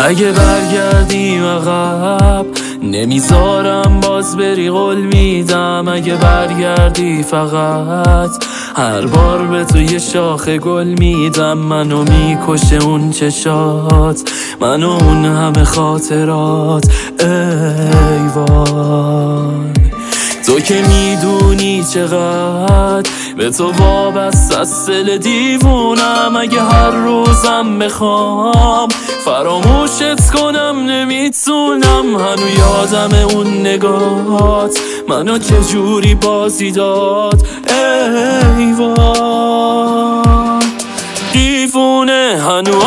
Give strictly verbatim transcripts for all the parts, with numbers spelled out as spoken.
اگه برگردیم عقب نمیذارم باز بری، قول میدم اگه برگردی فقط هر بار به تو یه شاخه گل میدم. منو میکشه اون چشات، منو اون همه خاطرات. ای وای تو که میدونی چقدر به تو وابسته از دل دیوونم. اگه هر روزم بخوام فراموشت کنم نمیتونم. هنو یادم اون نگات منو چجوری بازی داد. ای وای دیوونه هنو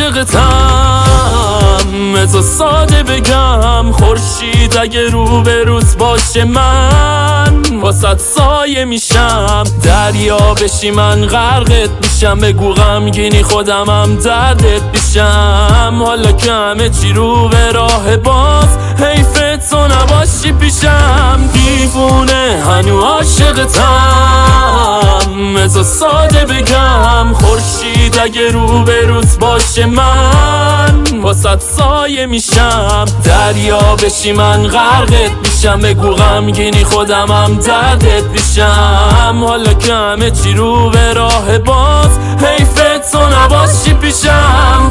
عاشقتم، تو ساده بگم خورشید اگه رو به روز باشه من واسط سایه میشم. دریا بشی من غرقت میشم، بگو غمگینی خودمم دردت میشم. حالا که همه چی رو به راه باز حیفت تو نباشی پیشم. دیوونه هنو عاشقتم، تو ساده بگم خورشید اگه رو به روز باشه من واسط سایه میشم. دریا بشی من غرقت میشم، بگو غمگینی خودمم دردت میشم. حالا که همه چی رو به راه باز حیفت تو نباشی پیشم.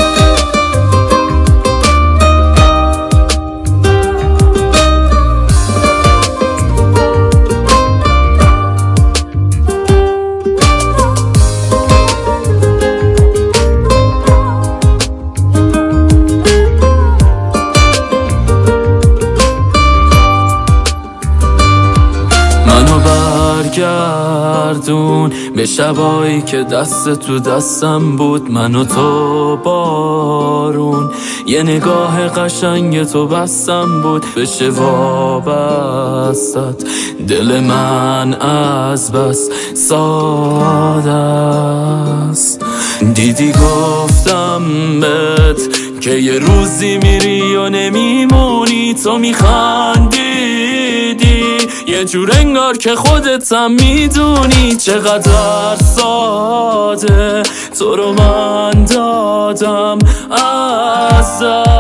برگردون به شبایی که دست تو دستم بود، من و تو بارون. یه نگاه قشنگ تو بستم بود بشه وابستت. دل من از بس ساده است، دیدی گفتم بهت که یه روزی میری و نمیمونی. تو میخندیدی یه جور انگار که خودت هم میدونی چقدر ساده تو رو من دادم از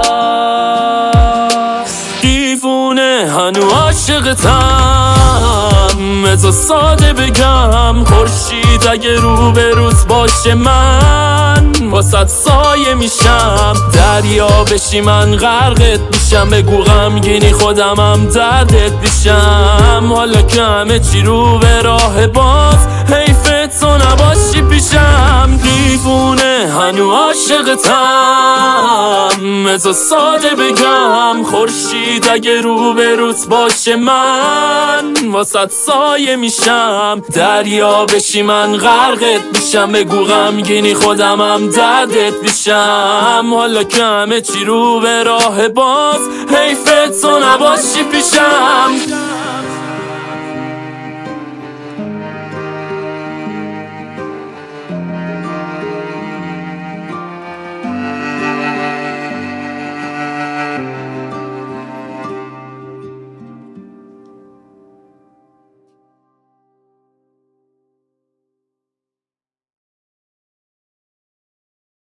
دست. دیوونه هنو عاشقتم، تو ساده بگم خورشید اگه رو به روز باشه من واسط سایه میشم. دریا بشی من غرقت میشم، بگو غمگینی خودمم دردت میشم. حالا که همه چی رو به راه باز حیفت تو نباشی پیشم. دیوونه هنو عاشقتم، تو ساده بگم خورشید اگه رو به روز باشه من واسط سایه میشم. دریا بشی من غرقت میشم، بگو غمگینی خودمم دردت میشم. حالا که همه چی رو به راه باز حیفت تو نباشی پیشم.